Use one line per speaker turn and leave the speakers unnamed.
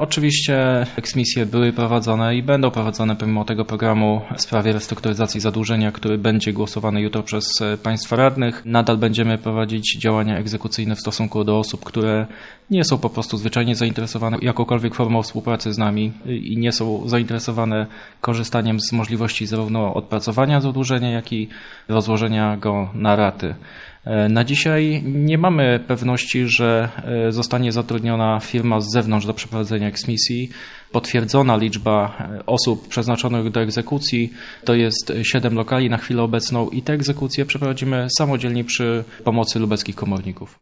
Oczywiście eksmisje były prowadzone i będą prowadzone pomimo tego programu w sprawie restrukturyzacji zadłużenia, który będzie głosowany jutro przez państwa radnych. Nadal będziemy prowadzić działania egzekucyjne w stosunku do osób, które nie są po prostu zwyczajnie zainteresowane jakąkolwiek formą współpracy z nami i nie są zainteresowane korzystaniem z możliwości zarówno odpracowania zadłużenia, jak i rozłożenia go na raty. Na dzisiaj nie mamy pewności, że zostanie zatrudniona firma z zewnątrz do przeprowadzenia eksmisji. Potwierdzona liczba osób przeznaczonych do egzekucji to jest 7 lokali na chwilę obecną i te egzekucje przeprowadzimy samodzielnie przy pomocy lubeckich komorników.